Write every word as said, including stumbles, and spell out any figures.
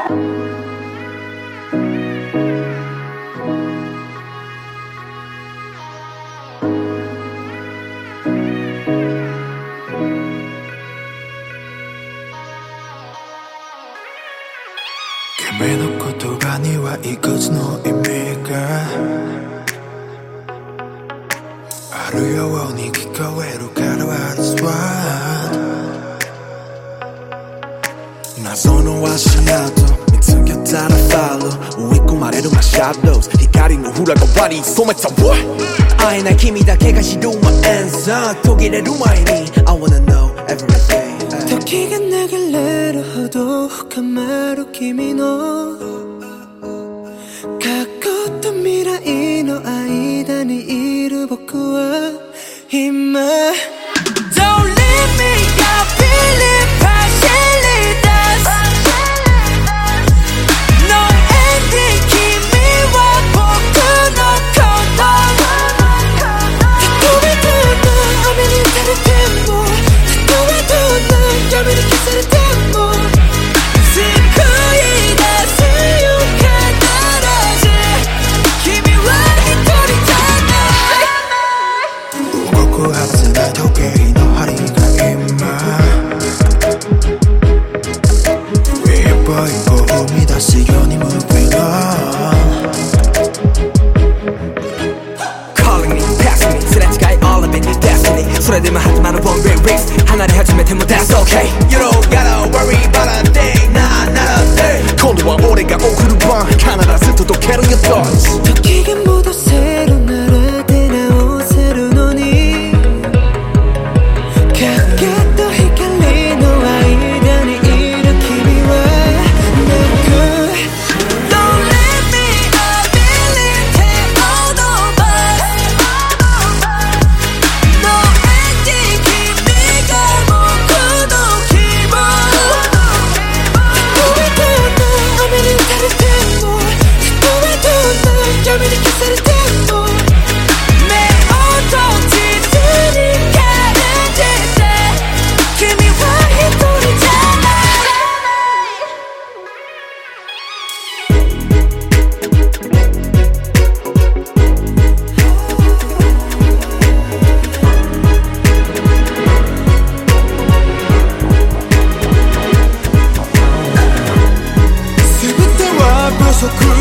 君の言葉にはいくつの意味があるように聞こえるから What is what 謎の足跡見つけたら Follow 追い込まれる My shadows 光の裏側に染めた What 会えない君だけが知る My answer 途切れる前に I wanna know everything 時が流れるほど深まる君の過去と未来の間にいる僕は今 Don't leave me, I feel it partially does No ending 君は僕のことたとえどんな雨に打たれてもたとえどんな闇に消されても救い出すよ必ず君は一人じゃない動くはずない時計の針が今一歩一歩踏み出すように Moving on Calling me, passing me すれ違い all of it destiny それでも始まる one way race 離れ始めても that's okay You don't gotta worry about a thing Nah, not a thing 今度は俺が送る番必ず届ける Your thoughts 時が戻せるなら出直せるのに影と光の間にいる君は泣く Don't let me I believe take all the bus No ending 君が僕の希望たとえどんな雨に打たれてもたとえどんな闇に消されても目を閉じずに感じて君は一人じゃない全ては不足